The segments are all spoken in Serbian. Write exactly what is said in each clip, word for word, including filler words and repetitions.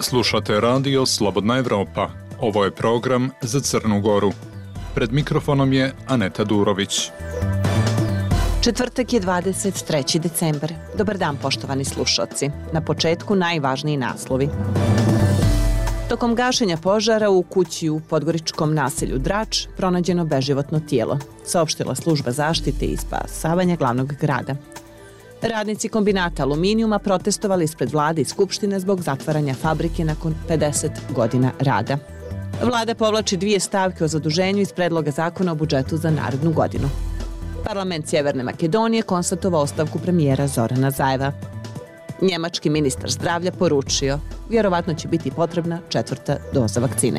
Slušate radio Slobodna Evropa. Ovo je program za Crnu Goru. Pred mikrofonom je Aneta Durović. Četvrtak je dvadeset treći decembar. Dobar dan, poštovani slušaoci. Na početku najvažniji naslovi. Tokom gašenja požara u kući u podgoričkom naselju Drač pronađeno beživotno tijelo, saopštila služba zaštite i spasavanja glavnog grada. Radnici kombinata aluminijuma protestovali ispred vlade i skupštine zbog zatvaranja fabrike nakon pedeset godina rada. Vlada povlači dvije stavke o zaduženju iz predloga zakona o budžetu za narednu godinu. Parlament Sjeverne Makedonije konstatovao ostavku premijera Zorana Zajeva. Njemački ministar zdravlja poručio, vjerovatno će biti potrebna četvrta doza vakcine.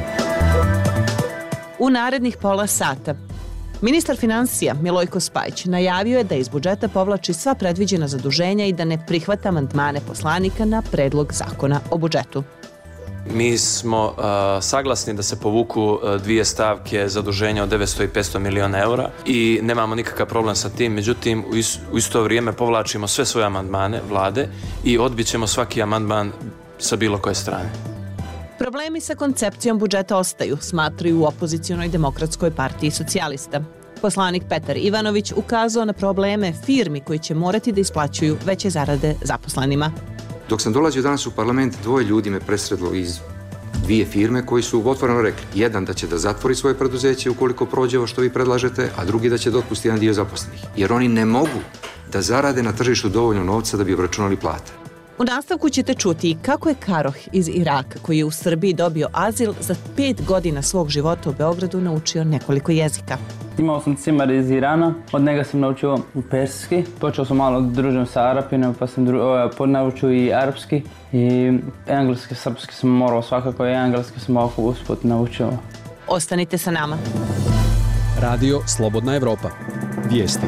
U narednih pola sata ministar financija Milojko Spajić najavio je da iz budžeta povlači sva predviđena zaduženja i da ne prihvata amandmane poslanika na predlog zakona o budžetu. Mi smo uh, saglasni da se povuku uh, dvije stavke zaduženja od devetsto i petsto miliona eura i nemamo nikakav problem sa tim, međutim u, is, u isto vrijeme povlačimo sve svoje amandmane vlade i odbit ćemo svaki amandman sa bilo koje strane. Problemi sa koncepcijom budžeta ostaju, smatraju u opozicionoj demokratskoj partiji socijalista. Poslanik Petar Ivanović ukazao na probleme firmi koji će morati da isplaćuju veće zarade zaposlenima. Dok sam dolazio danas u parlament, dvoje ljudi me presredlo iz dvije firme koji su otvoreno rekli. Jedan da će da zatvori svoje preduzeće ukoliko prođe ovo što vi predlažete, a drugi da će da otpusti jedan dio zaposlenih. Jer oni ne mogu da zarade na tržištu dovoljno novca da bi obračunali plate. U nastavku ćete čuti kako je Karoh iz Iraka, koji je u Srbiji dobio azil, za pet godina svog života u Beogradu naučio nekoliko jezika. Imao sam cimar iz Irana, od njega sam naučio persijski. Počeo sam malo da družim sa Arapima, pa sam dru... naučio i arapski. I engleski, srpski sam morao svakako, i engleski sam ovako usput naučio. Ostanite sa nama. Radio Slobodna Evropa. Vijesti.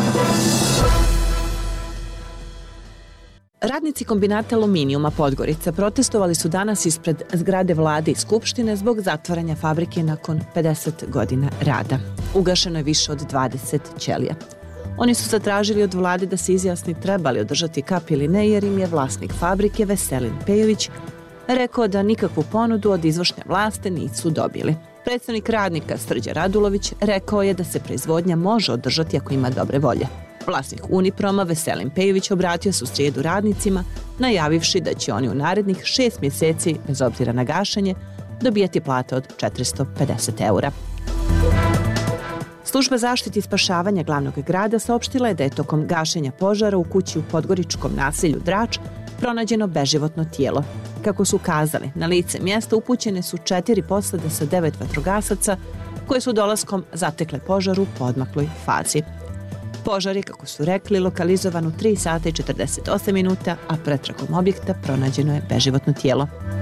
Radnici kombinata aluminijuma Podgorica protestovali su danas ispred zgrade vlade i skupštine zbog zatvaranja fabrike nakon pedeset godina rada. Ugašeno je više od dvadeset ćelija. Oni su zatražili od vlade da se izjasni trebali održati kap ili ne, jer im je vlasnik fabrike Veselin Pejović rekao da nikakvu ponudu od izvršne vlasti nisu dobili. Predstavnik radnika Srđan Radulović rekao je da se proizvodnja može održati ako ima dobre volje. Vlasnik Uniproma Veselin Pejović obratio se u srijedu radnicima, najavivši da će oni u narednih šest mjeseci, bez obzira na gašenje, dobijati plate od četiristo pedeset eura. Služba zaštite i spašavanja glavnog grada saopštila je da je tokom gašenja požara u kući u podgoričkom naselju Drač pronađeno beživotno tijelo. Kako su kazali, na lice mjesta upućene su četiri posade sa devet vatrogasaca koje su dolaskom zatekle požar u podmakloj fazi. Požar je, kako su rekli, lokalizovan u tri sata i četrdeset osam minuta, a pretragom objekta pronađeno je beživotno tijelo.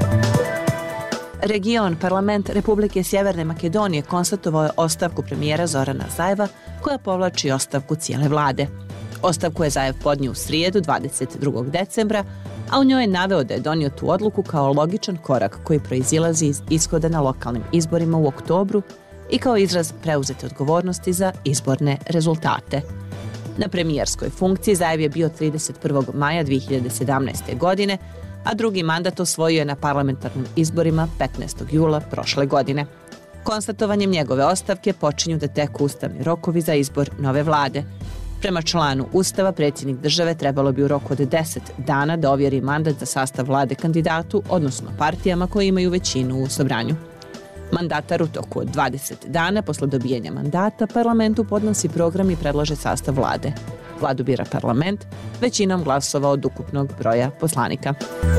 Region Parlament Republike Sjeverne Makedonije konstatovao je ostavku premijera Zorana Zajeva, koja povlači ostavku cijele vlade. Ostavku je Zajev podnio u srijedu dvadeset drugog decembra, a u njoj je naveo da je donio tu odluku kao logičan korak koji proizilazi iz ishoda na lokalnim izborima u oktobru i kao izraz preuzete odgovornosti za izborne rezultate. Na premijerskoj funkciji Zajev je bio trideset prvog maja dvije hiljade sedamnaeste. godine, a drugi mandat osvojio je na parlamentarnim izborima petnaestog jula prošle godine. Konstatovanjem njegove ostavke počinju da teku ustavni rokovi za izbor nove vlade. Prema članu Ustava, predsjednik države trebalo bi u roku od deset dana da ovjeri mandat za sastav vlade kandidatu, odnosno partijama koje imaju većinu u sobranju. Mandatar u toku od dvadeset dana posle dobijanja mandata parlamentu podnosi program i predlaže sastav vlade. Vladu bira parlament većinom glasova od ukupnog broja poslanika.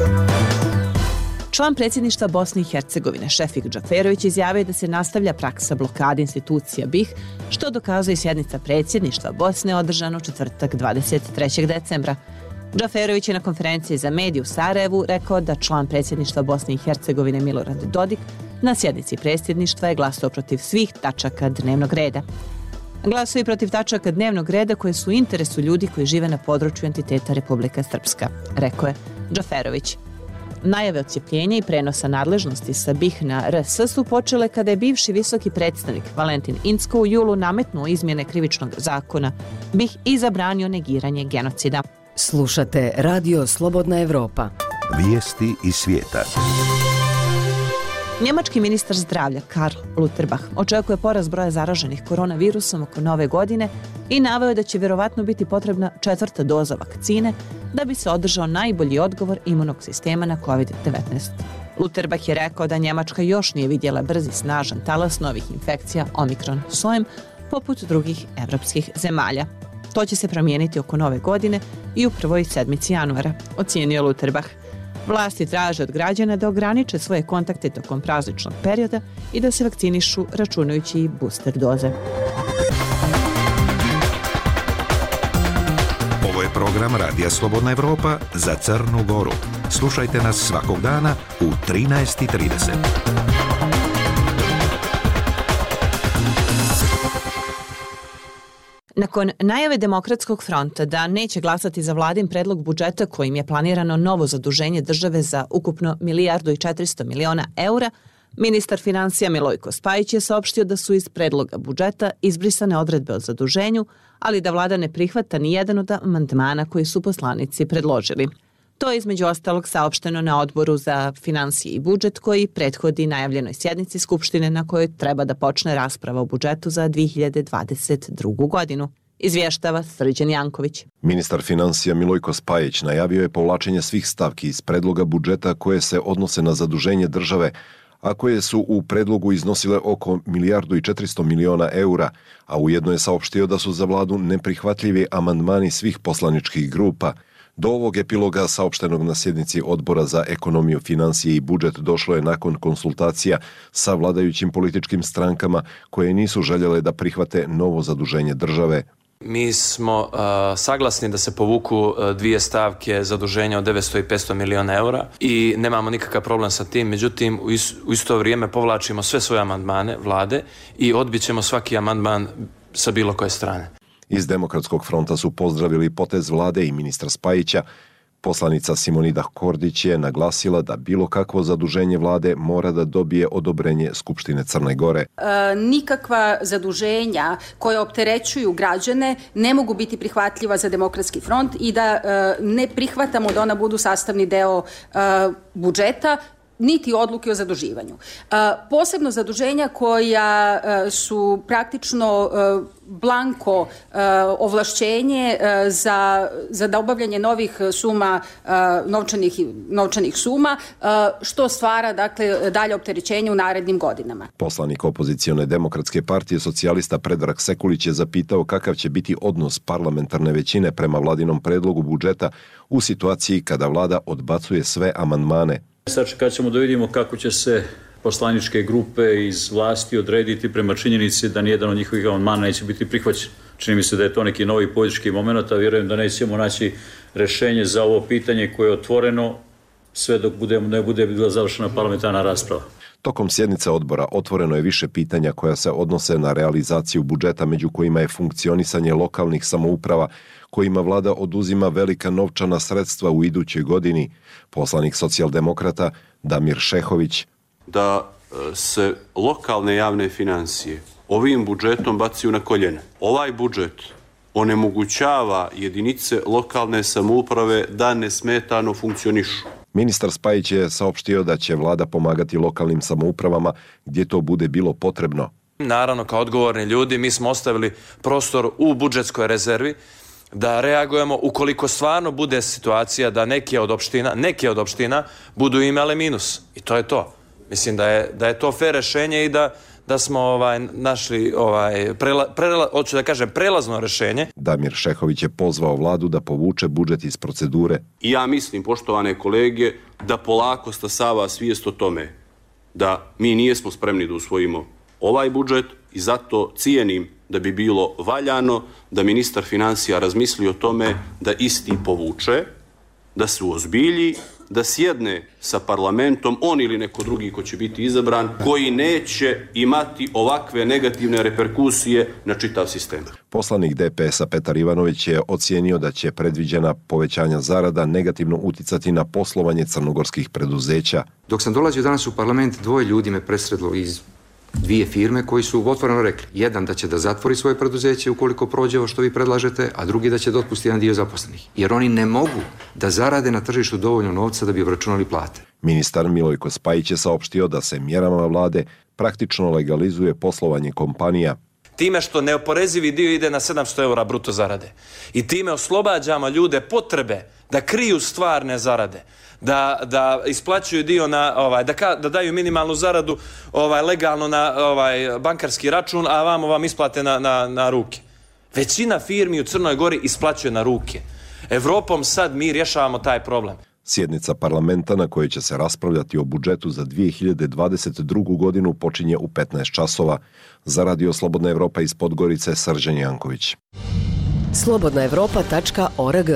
Član predsjedništva Bosne i Hercegovine Šefik Džaferović izjavio da se nastavlja praksa blokade institucija B i H, što dokazuje sjednica predsjedništva Bosne održana u četvrtak dvadeset trećeg decembra. Džaferović je na konferenciji za medije u Sarajevu rekao da član predsjedništva Bosne i Hercegovine Milorad Dodik na sjednici predsjedništva je glasao protiv svih tačaka dnevnog reda. Glasuje protiv tačaka dnevnog reda koje su u interesu ljudi koji žive na području entiteta Republika Srpska, rekao je Džaferović. Najave odcjepljenja i prenosa nadležnosti sa B i H na R S su počele kada je bivši visoki predstavnik Valentin Incko u julu nametnuo izmjene krivičnog zakona B i H i zabranio negiranje genocida. Slušate Radio Slobodna Evropa. Vijesti iz svijeta. Njemački ministar zdravlja Karl Lauterbach očekuje porast broja zaraženih koronavirusom oko nove godine i naveo je da će vjerovatno biti potrebna četvrta doza vakcine da bi se održao najbolji odgovor imunog sistema na kovid devetnaest. Lauterbach je rekao da Njemačka još nije vidjela brzi snažan talas novih infekcija omikron sojem poput drugih evropskih zemalja. To će se promijeniti oko nove godine i u prvoj sedmici januara, ocijenio Lauterbach. Vlasti traže od građana da ograniče svoje kontakte tokom prazničnog perioda i da se vakcinišu računajući i booster doze. Ovo je program Radija Slobodna Evropa za Crnu Goru. Slušajte nas svakog dana u trinaest i trideset. Nakon najave Demokratskog fronta da neće glasati za vladin predlog budžeta kojim je planirano novo zaduženje države za ukupno milijardu i četiristo miliona eura, ministar financija Milojko Spajić je saopštio da su iz predloga budžeta izbrisane odredbe o zaduženju, ali da vlada ne prihvata ni jedan od amandmana koji su poslanici predložili. To je između ostalog saopšteno na odboru za financije i budžet koji prethodi najavljenoj sjednici Skupštine na kojoj treba da počne rasprava o budžetu za dve hiljade dvadeset drugu. godinu. Izvještava Srđan Janković. Ministar financija Milojko Spajić najavio je povlačenje svih stavki iz predloga budžeta koje se odnose na zaduženje države, a koje su u predlogu iznosile oko milijardu i četiristo miliona eura, a ujedno je saopštio da su za vladu neprihvatljivi amandmani svih poslaničkih grupa. Do ovog epiloga saopštenog na sjednici Odbora za ekonomiju, financije i budžet došlo je nakon konsultacija sa vladajućim političkim strankama koje nisu željele da prihvate novo zaduženje države. Mi smo uh, saglasni da se povuku uh, dvije stavke zaduženja od devetsto i petsto miliona eura i nemamo nikakav problem sa tim, međutim u, is, u isto vrijeme povlačimo sve svoje amandmane vlade i odbit ćemo svaki amandman sa bilo koje strane. Iz Demokratskog fronta su pozdravili potez vlade i ministra Spajića. Poslanica Simonida Kordić je naglasila da bilo kakvo zaduženje vlade mora da dobije odobrenje Skupštine Crne Gore. E, nikakva zaduženja koje opterećuju građane ne mogu biti prihvatljiva za Demokratski front i da e, ne prihvatamo da ona budu sastavni deo e, budžeta, niti odluke o zaduživanju. E, posebno zaduženja koja e, su praktično e, blanko e, ovlašćenje e, za, za obavljanje novih suma, e, novčanih, novčanih suma, e, što stvara dakle, dalje opterećenje u narednim godinama. Poslanik opozicione Demokratske partije socijalista Predrag Sekulić je zapitao kakav će biti odnos parlamentarne većine prema vladinom predlogu budžeta u situaciji kada vlada odbacuje sve amandmane. Sačekat ćemo da vidimo kako će se poslaničke grupe iz vlasti odrediti prema činjenici da nijedan od njihovih amandmana neće biti prihvaćen. Čini mi se da je to neki novi politički moment, a vjerujem da nećemo naći rješenje za ovo pitanje koje je otvoreno sve dok budemo, ne bude bila završena parlamentarna rasprava. Tokom sjednice odbora otvoreno je više pitanja koja se odnose na realizaciju budžeta, među kojima je funkcionisanje lokalnih samouprava, kojima vlada oduzima velika novčana sredstva u idućoj godini. Poslanik socijaldemokrata Damir Šehović. Da se lokalne javne financije ovim budžetom bacaju na koljene. Ovaj budžet onemogućava jedinice lokalne samouprave da nesmetano funkcionišu. Ministar Spajić je saopštio da će vlada pomagati lokalnim samoupravama gdje to bude bilo potrebno. Naravno, kao odgovorni ljudi, mi smo ostavili prostor u budžetskoj rezervi da reagujemo ukoliko stvarno bude situacija da neke od opština, neke od opština budu imale minus. I to je to. Mislim da je, da je to fair rešenje i da, da smo ovaj, našli ovaj, prela, prela, hoću da kažem, prelazno rešenje. Damir Šehović je pozvao vladu da povuče budžet iz procedure. I ja mislim, poštovane kolege, da polako stasava svijest o tome da mi nijesmo spremni da usvojimo ovaj budžet i zato cijenim da bi bilo valjano da ministar financija razmisli o tome da isti povuče, da se uozbilji, da sjedne sa parlamentom, on ili neko drugi ko će biti izabran, koji neće imati ovakve negativne reperkusije na čitav sistem. Poslanik D P S-a Petar Ivanović je ocijenio da će predviđena povećanja zarada negativno uticati na poslovanje crnogorskih preduzeća. Dok sam dolazio danas u parlament, dvoje ljudi me presredlo iz dvije firme koji su otvoreno rekli, jedan da će da zatvori svoje preduzeće ukoliko prođe ovo što vi predlažete, a drugi da će da otpusti jedan dio zaposlenih. Jer oni ne mogu da zarade na tržištu dovoljno novca da bi obračunali plate. Ministar Milojko Spajić je saopštio da se mjerama vlade praktično legalizuje poslovanje kompanija. Time što neoporezivi dio ide na sedamsto eura bruto zarade. I time oslobađamo ljude potrebe da kriju stvarne zarade. Da, da isplaćuju dio na, ovaj, da, ka, da daju minimalnu zaradu ovaj, legalno na ovaj, bankarski račun, a vamo vam isplate na, na, na ruke. Većina firmi u Crnoj Gori isplaćuje na ruke. Evropom sad mi rješavamo taj problem. Sjednica parlamenta na kojoj će se raspravljati o budžetu za dvije hiljade dvadeset drugu godinu počinje u petnaest časova. Za Radio Slobodna Evropa iz Podgorice, Srđan Janković. slobodna evropa tačka org.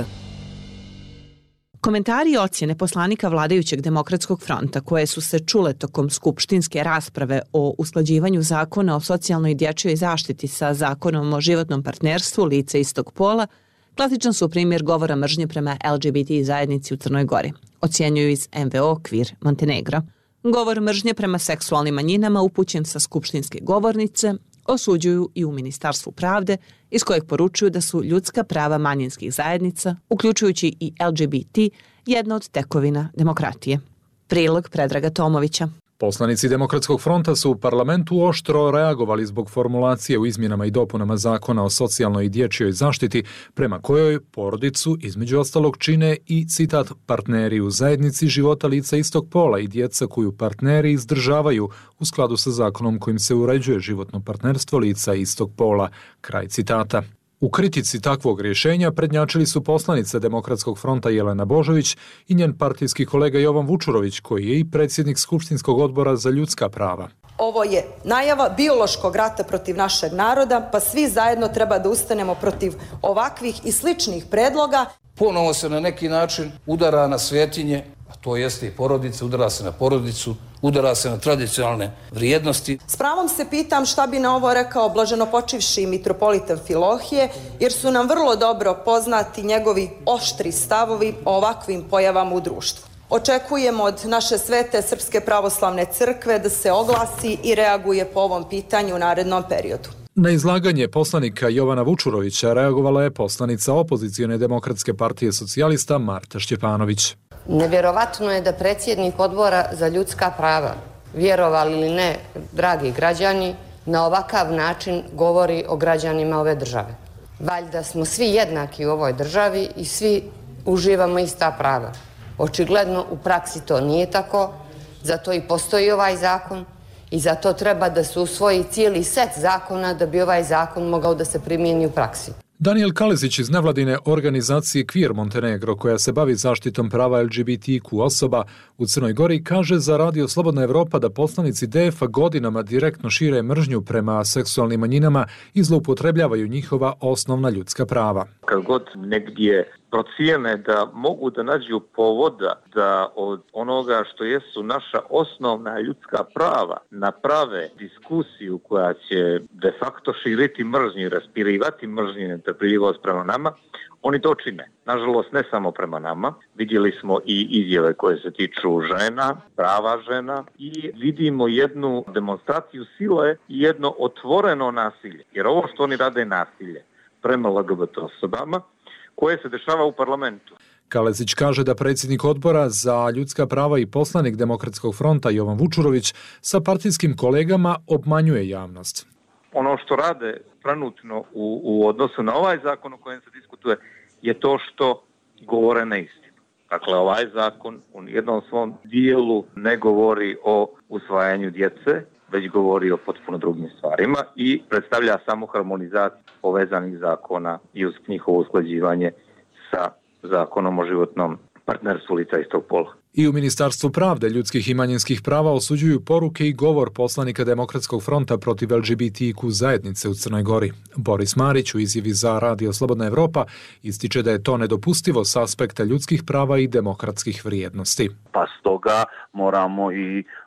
Komentari i ocjene poslanika vladajućeg Demokratskog fronta koje su se čule tokom skupštinske rasprave o usklađivanju zakona o socijalnoj i dječjoj zaštiti sa zakonom o životnom partnerstvu lica istog pola klasičan su primjer govora mržnje prema L G B T zajednici u Crnoj Gori, ocjenjuju iz M V O Kvir Montenegro. Govor mržnje prema seksualnim manjinama upućen sa skupštinske govornice osuđuju i u Ministarstvu pravde, iz kojeg poručuju da su ljudska prava manjinskih zajednica, uključujući i L G B T, jedna od tekovina demokratije. Prilog Predraga Tomovića. Poslanici Demokratskog fronta su u parlamentu oštro reagovali zbog formulacije u izmjenama i dopunama zakona o socijalnoj i dječjoj zaštiti, prema kojoj porodicu između ostalog čine i, citat, partneri u zajednici života lica istog pola i djeca koju partneri izdržavaju u skladu sa zakonom kojim se uređuje životno partnerstvo lica istog pola, kraj citata. U kritici takvog rješenja prednjačili su poslanica Demokratskog fronta Jelena Božović i njen partijski kolega Jovan Vučurović, koji je i predsjednik Skupštinskog odbora za ljudska prava. Ovo je najava biološkog rata protiv našeg naroda, pa svi zajedno treba da ustanemo protiv ovakvih i sličnih predloga. Ponovo se na neki način udara na svetinje, a to jeste i porodica, udara se na porodicu, udara se na tradicionalne vrijednosti. S pravom se pitam šta bi na ovo rekao blaženopočivši mitropolita Filohije, jer su nam vrlo dobro poznati njegovi oštri stavovi o ovakvim pojavama u društvu. Očekujemo od naše svete Srpske pravoslavne crkve da se oglasi i reaguje po ovom pitanju u narednom periodu. Na izlaganje poslanika Jovana Vučurovića reagovala je poslanica opozicione Demokratske partije socijalista Marta Šćepanović. Nevjerovatno je da predsjednik odbora za ljudska prava, vjerovali ili ne, dragi građani, na ovakav način govori o građanima ove države. Valjda smo svi jednaki u ovoj državi i svi uživamo ista prava. Očigledno u praksi to nije tako, zato i postoji ovaj zakon i zato treba da se usvoji cijeli set zakona da bi ovaj zakon mogao da se primijeni u praksi. Daniel Kalezić iz nevladine organizacije Kvir Montenegro, koja se bavi zaštitom prava L G B T Q osoba u Crnoj Gori, kaže za Radio Slobodna Evropa da poslanici D F A godinama direktno šire mržnju prema seksualnim manjinama i zloupotrebljavaju njihova osnovna ljudska prava. Kad god negdje procijene da mogu da nađu povoda da od onoga što jesu naša osnovna ljudska prava naprave diskusiju koja će de facto širiti mržnju i raspirivati mržnju i netrpeljivost prema nama, oni to čine. Nažalost, ne samo prema nama. Vidjeli smo i izjave koje se tiču žena, prava žena i vidimo jednu demonstraciju sile i jedno otvoreno nasilje. Jer ovo što oni rade je nasilje prema L G B T osobama koje se dešava u parlamentu. Kalezić kaže da predsjednik odbora za ljudska prava i poslanik Demokratskog fronta Jovan Vučurović sa partijskim kolegama obmanjuje javnost. Ono što rade trenutno u, u odnosu na ovaj zakon o kojem se diskutuje je to što govore neistinu. Dakle, ovaj zakon u jednom svom dijelu ne govori o usvajanju djece, već govori o potpuno drugim stvarima i predstavlja samo harmonizaciju povezanih zakona i uz njihovo usklađivanje sa zakonom o životnom partnerstvu lica istog pola. I u Ministarstvu pravde, ljudskih i manjinskih prava osuđuju poruke i govor poslanika Demokratskog fronta protiv L G B T Q zajednice u Crnoj Gori. Boris Marić u izjavi za Radio Slobodna Evropa ističe da je to nedopustivo s aspekta ljudskih prava i demokratskih vrijednosti. Pa stoga moramo i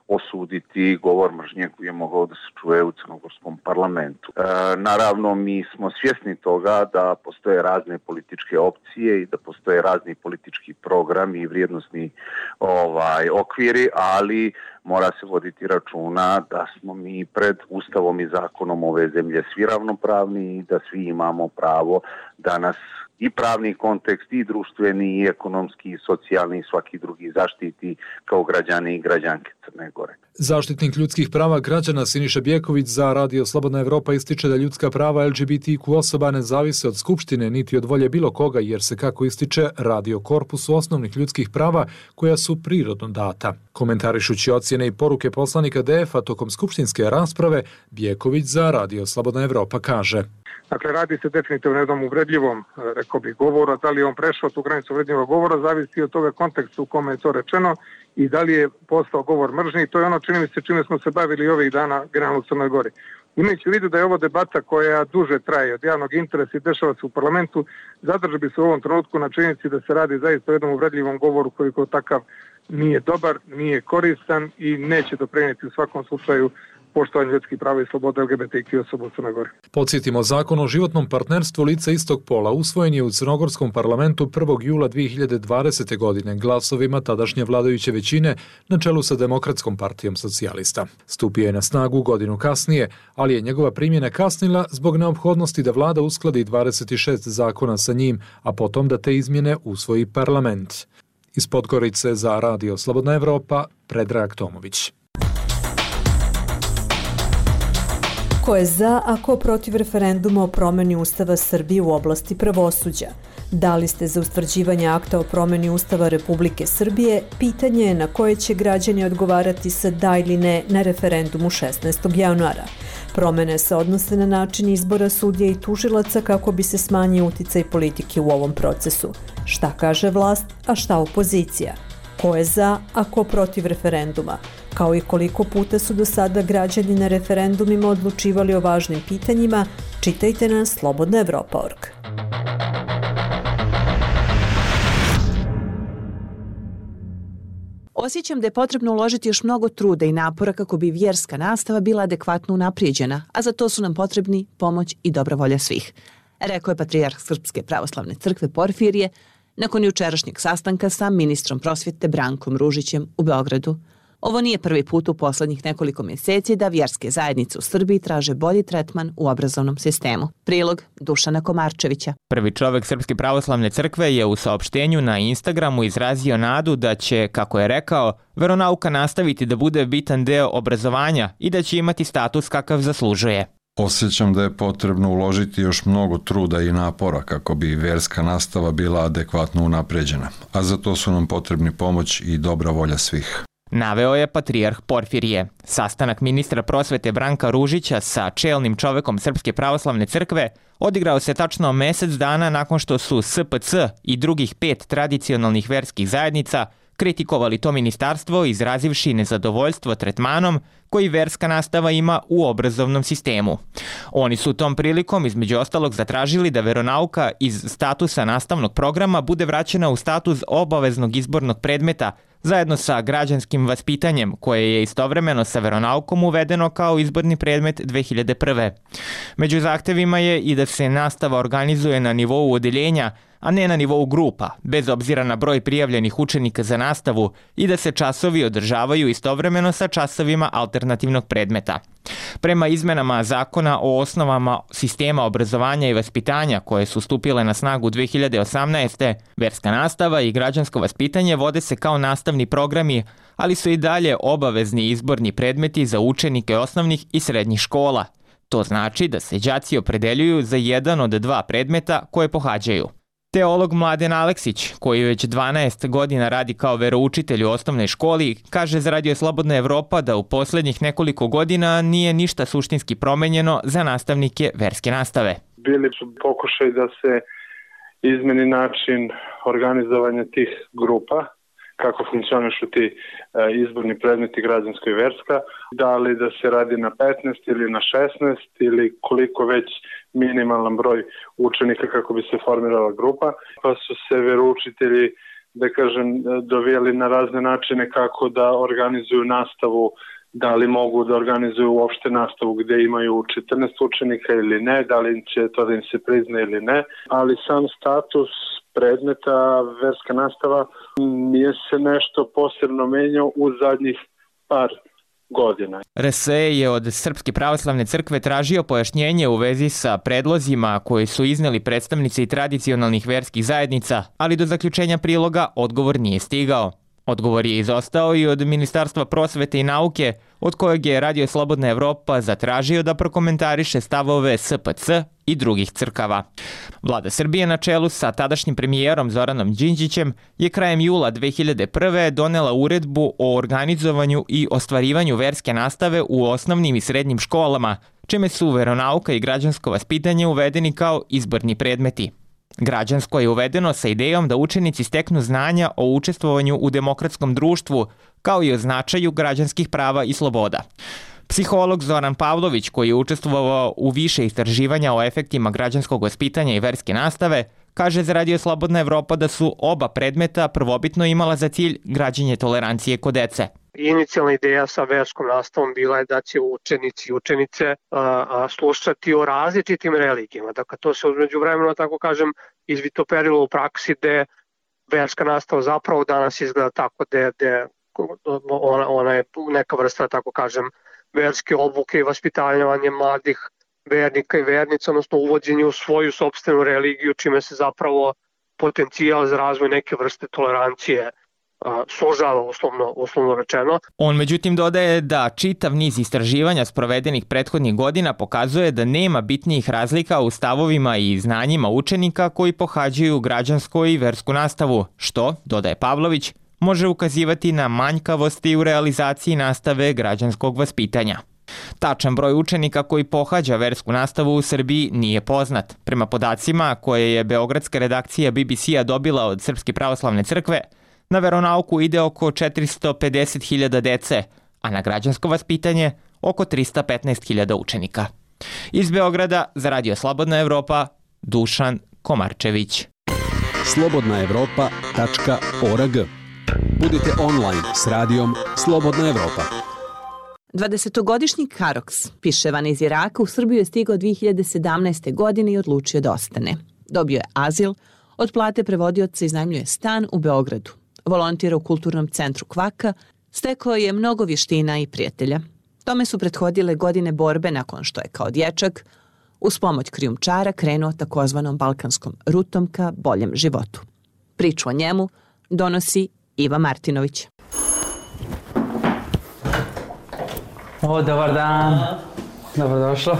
osuditi govor mržnje koji je mogao da se čuje u crnogorskom parlamentu. E, naravno, mi smo svjesni toga da postoje razne političke opcije i da postoje razni politički programi i vrijednosni ovaj, okviri, ali mora se voditi računa da smo mi pred Ustavom i zakonom ove zemlje svi ravnopravni i da svi imamo pravo da nas i pravni kontekst, i društveni, i ekonomski, i socijalni, i svaki drugi zaštiti kao građani i građanke Crne Gore. Zaštitnik ljudskih prava građana Siniša Bjeković za Radio Slobodna Evropa ističe da ljudska prava L G B T Q osoba ne zavise od Skupštine niti od volje bilo koga, jer se, kako ističe, radi o korpusu osnovnih ljudskih prava koja su prirodno data. Komentarišući ocjene i poruke poslanika D F-a tokom skupštinske rasprave, Bjeković za Radio Slobodna Evropa kaže: Dakle, radi se definitivno jednom uvredljivom, rekao bih, govora. Da li je on prešao tu granicu uvredljivog govora, zavisi od toga konteksta u kome je to rečeno i da li je postao govor mržnje. To je ono, čini mi se, čime smo se bavili ovih dana generalno u Crnoj Gori. Imajući u vidu da je ovo debata koja duže traje od javnog interesa i dešava se u parlamentu, zadržao bi se u ovom trenutku na činjenici da se radi zaista o jednom uvredljivom govoru koji kao takav nije dobar, nije koristan i neće doprinijeti u svakom slučaju poštovanje ljudskih prava i sloboda L G B T Q osoba u Crnoj Gori. Podsjetimo, zakon o životnom partnerstvu lica istog pola usvojen je u crnogorskom parlamentu prvog jula dvije hiljade dvadesete. godine glasovima tadašnje vladajuće većine na čelu sa Demokratskom partijom socijalista. Stupio je na snagu godinu kasnije, ali je njegova primjena kasnila zbog neophodnosti da vlada uskladi dvadeset šest zakona sa njim, a potom da te izmjene usvoji parlament. Iz Podgorice za Radio Slobodna Evropa, Predrag Tomović. Ko je za, a ko protiv referenduma o promjeni Ustava Srbije u oblasti pravosuđa? Da li ste za ustvrđivanje akta o promjeni Ustava Republike Srbije? Pitanje je na koje će građani odgovarati sa da ili ne na referendumu šesnaestog januara. Promjene se odnose na način izbora sudija i tužilaca kako bi se smanjio uticaj politike u ovom procesu. Šta kaže vlast, a šta opozicija? Ko je za, a ko protiv referenduma? Kao i koliko puta su do sada građani na referendumima odlučivali o važnim pitanjima, čitajte na slobodna evropa tačka org. Osjećam da je potrebno uložiti još mnogo truda i napora kako bi vjerska nastava bila adekvatno unaprijeđena, a za to su nam potrebni pomoć i dobra volja svih, rekao je patrijarh Srpske pravoslavne crkve Porfirije nakon jučerašnjeg sastanka sa ministrom prosvjete Brankom Ružićem u Beogradu. Ovo nije prvi put u poslednjih nekoliko mjeseci da vjerske zajednice u Srbiji traže bolji tretman u obrazovnom sistemu. Prilog Dušana Komarčevića. Prvi čovjek Srpske pravoslavne crkve je u saopštenju na Instagramu izrazio nadu da će, kako je rekao, veronauka nastaviti da bude bitan deo obrazovanja i da će imati status kakav zaslužuje. Osjećam da je potrebno uložiti još mnogo truda i napora kako bi vjerska nastava bila adekvatno unapređena, a za to su nam potrebni pomoć i dobra volja svih. Naveo je patrijarh Porfirije. Sastanak ministra prosvete Branka Ružića sa čelnim čovekom Srpske pravoslavne crkve odigrao se tačno mjesec dana nakon što su S P C i drugih pet tradicionalnih verskih zajednica kritikovali to ministarstvo izrazivši nezadovoljstvo tretmanom koji verska nastava ima u obrazovnom sistemu. Oni su tom prilikom između ostalog zatražili da veronauka iz statusa nastavnog programa bude vraćena u status obaveznog izbornog predmeta zajedno sa građanskim vaspitanjem koje je istovremeno sa veronaukom uvedeno kao izborni predmet dve hiljade prve. Među zahtevima je i da se nastava organizuje na nivou odeljenja, a ne na nivou grupa, bez obzira na broj prijavljenih učenika za nastavu i da se časovi održavaju istovremeno sa časovima alternativnog predmeta. Prema izmenama zakona o osnovama sistema obrazovanja i vaspitanja koje su stupile na snagu dve hiljade osamnaeste. verska nastava i građansko vaspitanje vode se kao nastavni programi, ali su i dalje obavezni izborni predmeti za učenike osnovnih i srednjih škola. To znači da se đaci opredeljuju za jedan od dva predmeta koje pohađaju. Teolog Mladen Aleksić, koji već dvanaest godina radi kao veroučitelj u osnovnoj školi, kaže za Radio Slobodna Evropa da u posljednjih nekoliko godina nije ništa suštinski promenjeno za nastavnike verske nastave. Bili su pokušaj da se izmeni način organizovanja tih grupa, kako funkcionišu ti izborni predmeti građansko i verska, da li da se radi na petnaest ili na šesnaest ili koliko već minimalan broj učenika kako bi se formirala grupa, pa su se veroučitelji da kažem, dovijeli na razne načine kako da organizuju nastavu, da li mogu da organizuju uopšte nastavu gde imaju četrnaest učenika ili ne, da li će to da im se prizna ili ne, ali sam status predmeta verska nastava nije se nešto posebno menjao u zadnjih par godina. R S E je od Srpske pravoslavne crkve tražio pojašnjenje u vezi sa predlozima koji su izneli predstavnici tradicionalnih verskih zajednica, ali do zaključenja priloga odgovor nije stigao. Odgovor je izostao i od Ministarstva prosvete i nauke, od kojeg je Radio Slobodna Evropa zatražio da prokomentariše stavove S P C i drugih crkava. Vlada Srbije na čelu sa tadašnjim premijerom Zoranom Đinđićem je krajem jula dve hiljade prve. donela uredbu o organizovanju i ostvarivanju verske nastave u osnovnim i srednjim školama, čime su veronauka i građansko vaspitanje uvedeni kao izborni predmeti. Građansko je uvedeno sa idejom da učenici steknu znanja o učestvovanju u demokratskom društvu, kao i o značaju građanskih prava i sloboda. Psiholog Zoran Pavlović, koji je učestvovao u više istraživanja o efektima građanskog vaspitanja i verske nastave, kaže za Radio Slobodna Evropa da su oba predmeta prvobitno imala za cilj građenje tolerancije kod dece. Inicijalna ideja sa verskom nastavom bila je da će učenici i učenice a, a, slušati o različitim religijama. Dakle, to se uzmeđu vremena, tako kažem, izvitoperilo u praksi gde verska nastava zapravo danas izgleda tako gde, gde ona, ona je neka vrsta, tako kažem, verske obuke i vaspitavanje mladih vernika i vernica, odnosno uvođenje u svoju sopstvenu religiju, čime se zapravo potencijal za razvoj neke vrste tolerancije sužava, uslovno, uslovno rečeno. On međutim dodaje da čitav niz istraživanja sprovedenih prethodnih godina pokazuje da nema bitnijih razlika u stavovima i znanjima učenika koji pohađaju građansku i versku nastavu, što, dodaje Pavlović, može ukazivati na manjkavosti u realizaciji nastave građanskog vaspitanja. Tačan broj učenika koji pohađa versku nastavu u Srbiji nije poznat. Prema podacima koje je beogradska redakcija B B C-a dobila od Srpske pravoslavne crkve, na veronauku ide oko četiristo pedeset hiljada dece, a na građansko vaspitanje oko tristo petnaest hiljada učenika. Iz Beograda za Radio Slobodna Evropa, Dušan Komarčević. slobodna evropa tačka org. Budite online s radijom Slobodna Evropa. dvadesetogodišnji Karoks, piševan iz Iraka, u Srbiju je stigao dve hiljade sedamnaeste. godine i odlučio da ostane. Dobio je azil, od plate prevodioca iznajmljuje stan u Beogradu. Volontira u kulturnom centru Kvaka, stekao je mnogo vještina i prijatelja. Tome su prethodile godine borbe nakon što je kao dječak uz pomoć krijumčara krenuo takozvanom balkanskom rutom ka boljem životu. Priču o njemu donosi Iva Martinović. O, dobar dan. Dobrodošlo.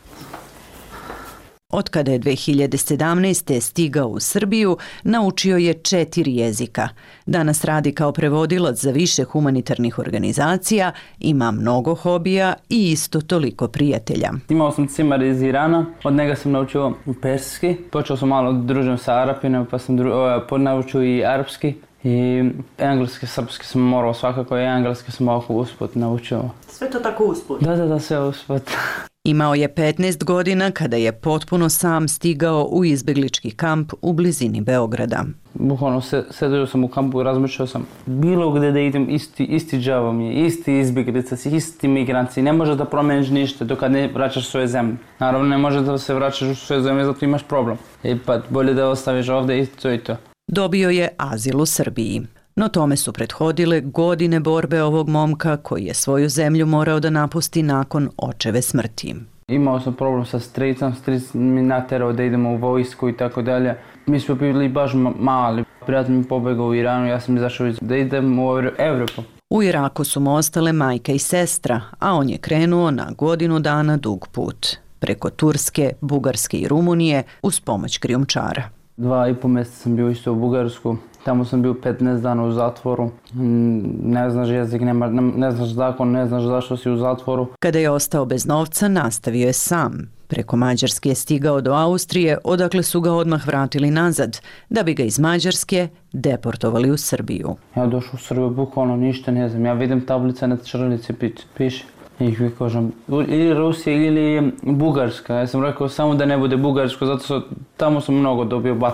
Od kada je dve hiljade sedamnaeste. stigao u Srbiju, naučio je četiri jezika. Danas radi kao prevodilac za više humanitarnih organizacija, ima mnogo hobija i isto toliko prijatelja. Imao sam cimar iz Irana, od njega sam naučio perski. Počeo sam malo da družim sa Arapima, pa sam dru- naučio i arapski. I engleski, srpski sam morao svakako, i engleski sam ovako usput naučio. Sve to tako usput? Da, da, da, sve usput. Imao je petnaest godina kada je potpuno sam stigao u izbeglički kamp u blizini Beograda. Bukvalno se, sedio sam u kampu i razmišljao sam bilo gde da idem, isti, isti džavo mi je, isti izbjeglica si, isti migranci. Ne možeš da promeniš ništa dok ne vraćaš svoje zemlje. Naravno ne možeš da se vraćaš u svoje zemlje, zato imaš problem. I pa bolje da ostaviš ovde i to i to. Dobio je azil u Srbiji. No tome su prethodile godine borbe ovog momka koji je svoju zemlju morao da napusti nakon očeve smrti. Imao sam problem sa stricom, stric mi naterao da idemo u vojsku i tako dalje. Mi smo bili baš mali. Brat mi pobegao u Iranu, ja sam izašao da idem u Evropu. U Iraku su mu ostale majka i sestra, a on je krenuo na godinu dana dug put. Preko Turske, Bugarske i Rumunije uz pomoć krijumčara. Dva i po mjeseca sam bio isto u Bugarsku. Tamo sam bio petnaest dana u zatvoru. Ne znaš jezik, ne, ne znaš zakon, ne znaš zašto si u zatvoru. Kada je ostao bez novca, nastavio je sam. Preko Mađarske je stigao do Austrije, odakle su ga odmah vratili nazad, da bi ga iz Mađarske deportovali u Srbiju. Ja došao u Srbiju, bukvalno ništa ne znam. Ja vidim tablice na črlici piše. I kažem, ili Rusija ili Bugarska. Ja sam rekao samo da ne bude Bugarsko, zato što tamo sam mnogo dobio batine.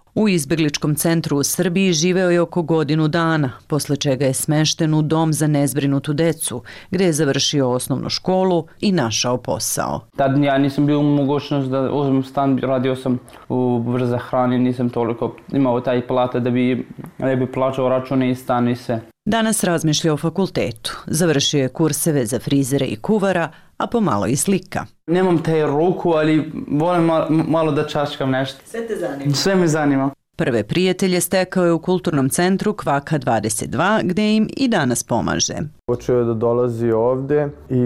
U izbegličkom centru u Srbiji živeo je oko godinu dana, posle čega je smešten u dom za nezbrinutu decu, gde je završio osnovnu školu i našao posao. Tad ja nisam bio u mogućnost da uzmem stan, radio sam u vrza hrani, nisam toliko imao taj plata da bi, da bi plaćao račune i stan i sve. Danas razmišlja o fakultetu. Završio je kurseve za frizere i kuvara, a pomalo i slika. Nemam taj ruku, ali volim malo, malo da čačkam nešto. Sve te zanima? Sve me zanima. Prve prijatelje stekao je u kulturnom centru Kvaka dvadeset dva, gde im i danas pomaže. Počeo je da dolazi ovde i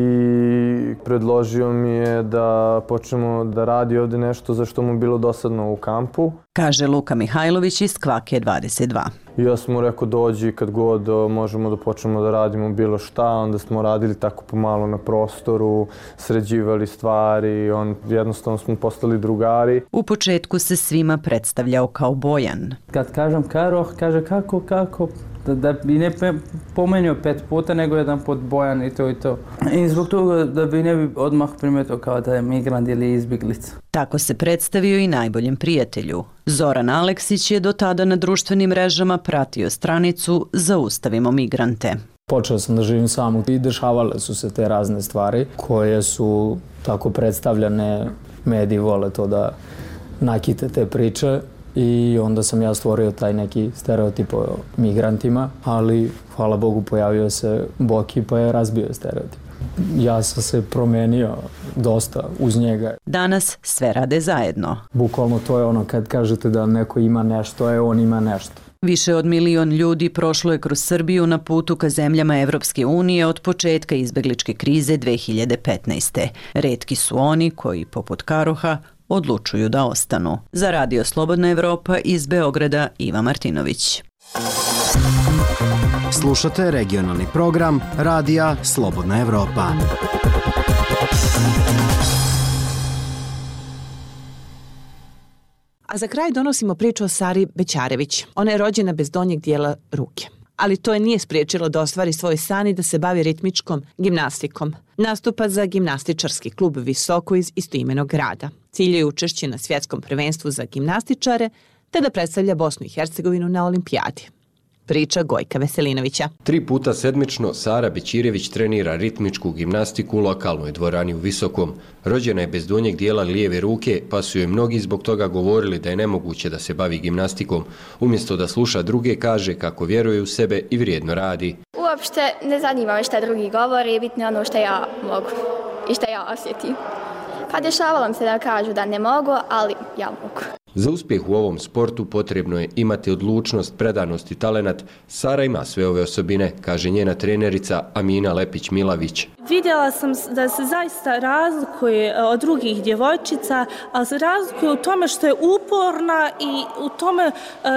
predložio mi je da počnemo da radi ovde nešto za što mu bilo dosadno u kampu. Kaže Luka Mihajlović iz Kvake dvadeset dva. I ja sam mu rekao dođi kad god možemo da počnemo da radimo bilo šta, onda smo radili tako pomalo na prostoru, sređivali stvari, on, jednostavno smo postali drugari. U početku se svima predstavljao kao Bojan. Kad kažem Karoh, kaže kako, kako, da, da bi ne pomenio pet puta, nego jedan put Bojan i to i to. I zbog toga da bi ne bi odmah primetio kao da je migrant ili izbjeglica. Tako se predstavio i najboljem prijatelju. Zoran Aleksić je do tada na društvenim mrežama pratio stranicu Zaustavimo migrante. Počeo sam da živim sam i dešavale su se te razne stvari koje su tako predstavljene, mediji vole to da nakite te priče i onda sam ja stvorio taj neki stereotip o migrantima, ali hvala Bogu pojavio se Boki pa je razbio stereotip. Ja sam se promenio dosta uz njega. Danas sve rade zajedno. Bukvalno to je ono kad kažete da neko ima nešto, je on ima nešto. Više od milion ljudi prošlo je kroz Srbiju na putu ka zemljama Evropske unije od početka izbegličke krize dve hiljade petnaeste. Retki su oni koji, poput Karoha, odlučuju da ostanu. Za Radio Slobodna Evropa iz Beograda Iva Martinović. Slušate regionalni program Radija Slobodna Evropa. A za kraj donosimo priču o Sari Bećarević. Ona je rođena bez donjeg dijela ruke. Ali to je nije spriječilo da ostvari svoj san i da se bavi ritmičkom gimnastikom. Nastupa za gimnastičarski klub Visoko iz istoimenog grada. Cilj je učešće na svjetskom prvenstvu za gimnastičare te da predstavlja Bosnu i Hercegovinu na olimpijadi. Priča Gojka Veselinovića. Tri puta sedmično Sara Bećirević trenira ritmičku gimnastiku u lokalnoj dvorani u Visokom. Rođena je bez donjeg dijela lijeve ruke, pa su joj mnogi zbog toga govorili da je nemoguće da se bavi gimnastikom. Umjesto da sluša druge, kaže kako vjeruje u sebe i vrijedno radi. Uopšte ne zanima me šta drugi govori, bitno je ono što ja mogu i što ja osjetim. Pa dešavalo se da kažu da ne mogu, ali ja mogu. Za uspjeh u ovom sportu potrebno je imati odlučnost, predanost i talenat. Sara ima sve ove osobine, kaže njena trenerica Amina Lepić-Milavić. Vidjela sam da se zaista razlikuje od drugih djevojčica, ali se razlikuje u tome što je uporna i u tome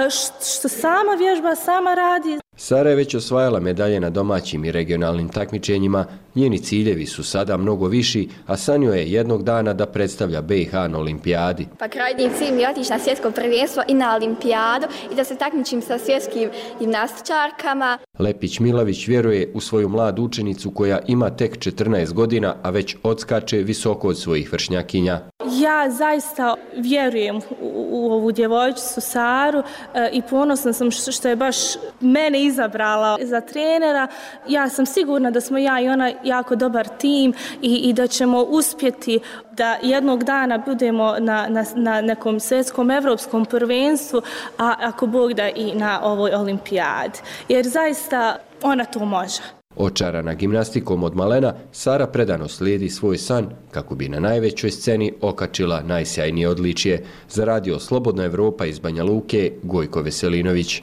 što sama vježba, sama radi. Sara je već osvajala medalje na domaćim i regionalnim takmičenjima, njeni ciljevi su sada mnogo viši, a sanjao je jednog dana da predstavlja B i H na olimpijadi. Pa krajnji cilj mi je otići na svjetsko prvenstvo i na olimpijadu i da se takmičim sa svjetskim gimnastičarkama. Lepić-Milavić vjeruje u svoju mladu učenicu koja ima tek četrnaest godina, a već odskače visoko od svojih vršnjakinja. Ja zaista vjerujem u, u ovu djevojčicu Saru e, i ponosna sam što je baš mene izabrala za trenera. Ja sam sigurna da smo ja i ona jako dobar tim i, i da ćemo uspjeti da jednog dana budemo na, na, na nekom svjetskom evropskom prvenstvu, a ako Bog da i na ovoj olimpijadi. Jer zaista ona to može. Očarana gimnastikom od malena, Sara predano slijedi svoj san kako bi na najvećoj sceni okačila najsjajnije odličje. Za Radio Slobodna Evropa iz Banja Luke, Gojko Veselinović.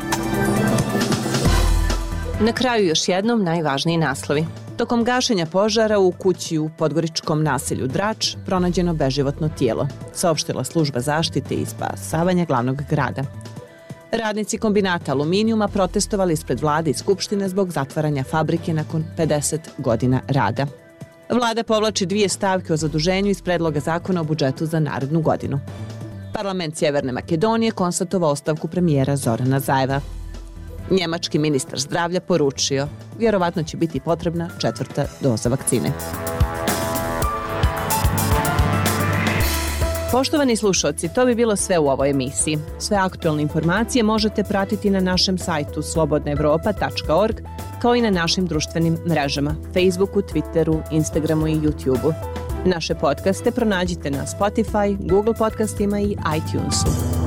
Na kraju još jednom najvažniji naslovi. Tokom gašenja požara u kući u podgoričkom naselju Drač pronađeno beživotno tijelo, saopštila služba zaštite i spasavanja glavnog grada. Radnici kombinata aluminijuma protestovali ispred vlade i skupštine zbog zatvaranja fabrike nakon pedeset godina rada. Vlada povlači dvije stavke o zaduženju iz predloga zakona o budžetu za narednu godinu. Parlament Sjeverne Makedonije konstatovao ostavku premijera Zorana Zajeva. Njemački ministar zdravlja poručio, vjerovatno će biti potrebna četvrta doza vakcine. Poštovani slušalci, to bi bilo sve u ovoj emisiji. Sve aktualne informacije možete pratiti na našem sajtu slobodna evropa tačka org, kao i na našim društvenim mrežama, Facebooku, Twitteru, Instagramu i YouTubeu. Naše podcaste pronađite na Spotify, Google podcastima i iTunesu.